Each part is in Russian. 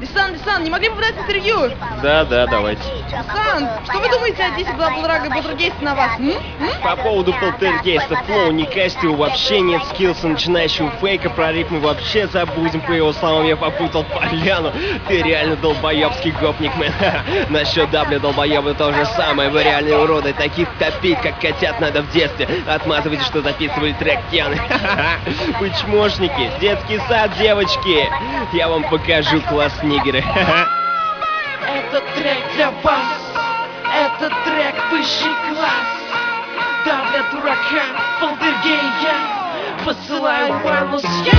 Лисан, не могли бы вы дать интервью? Да, давайте. Лисан, что вы думаете о 10 Даблдрага и полтергейста на вас? По поводу полтергейста, флоу не кастил, вообще нет скиллса начинающего фейка, про рифмы вообще забудем, по его словам я попутал поляну. Ты реально долбоебский гопник, мэн. Насчет дабля долбоеба то же самое, вы реальные уроды, таких топить, как котят надо в детстве. Отмазывайте, что записывали трек Кьяны. Вы чмошники, детский сад, девочки. Я вам покажу класс нигеры. Этот трек для вас, этот трек высший класс. Да, для дурака, полтергея, посылаю ванус я.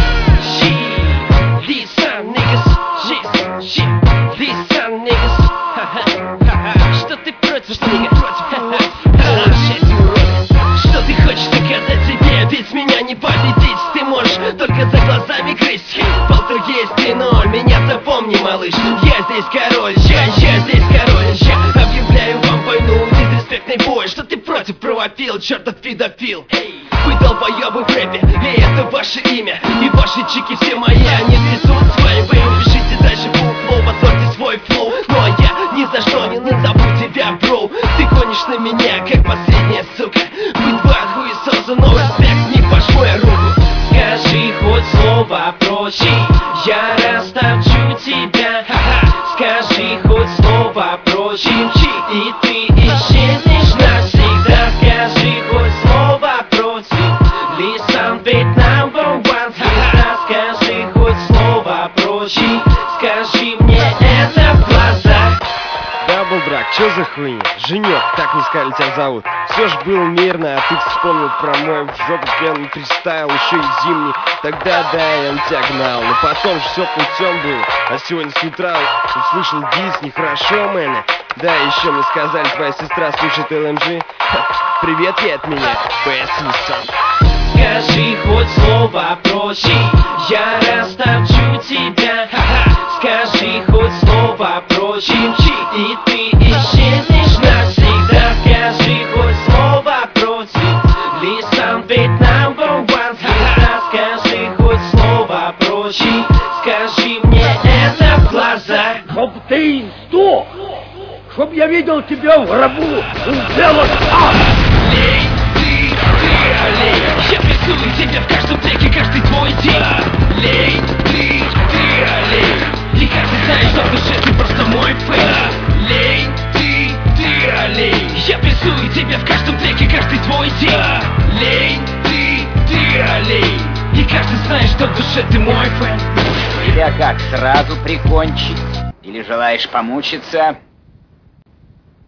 Лисан, niggas, Лисан, niggas. Что ты против, что ты против? Что ты хочешь доказать себе, ведь меня не победить. Ты можешь только за глазами грызть. Полтергейст 3-0, меня запомни, малыш. Я здесь король, я здесь король. Я объявляю вам войну, дизреспектный бой. Что ты против, провопил, чертов педофил. Вы долбоебы в рэпе, и это ваше имя. И ваши чики все мои, они трясут с вами. Вы пишите дальше флоу, позорьте свой флоу. Ну а я ни за что не назову тебя, бро. Ты гонишь на меня, как последняя сука. Вы два хуесоса, но респект, не пожму я руку. Скажи хоть слово прочь, я растопчу тебя. Скажи хоть слово прочь, и ты исчезнешь навсегда. Скажи хоть слово против, Лисан ведь number one звезда. Скажи хоть слово прочь, скажи мне это в глаза. Даблдраг, чё за хуйня? Женек, так не сказали тебя зовут. Все ж было мирно, а ты вспомнил про мой в жопу пьяный фристайл, еще и зимний. Тогда да, я на тебя гнал, но потом же все путем было. А сегодня с утра услышал дис, нехорошо, мэна. Да, еще мне сказали, твоя сестра слушает ЛМЖ. Привет ей от меня, PS Лисан. Скажи хоть слово прочь, я растопчу тебя. Скажи хоть слово прочь, и ты исчезнешь навсегда. Скажи хоть слово против, Лисан ведь number one звезда. Скажи хоть слово прочь, скажи мне это в глаза. Чтоб ты сдох, чтоб я видел тебя в гробу у белых ах. Лей, ты олень. Я прессую тебя в каждом треке, каждый твой день. Лей, ты олень. И каждый знает, что в душе ты просто мой фэн. Лей, ты олень. Я прессую тебя в каждом треке, каждый твой день. Лей, ты олень. И каждый знает, что в душе ты мой фэн. Тебя как, сразу прикончить? Или желаешь помучиться?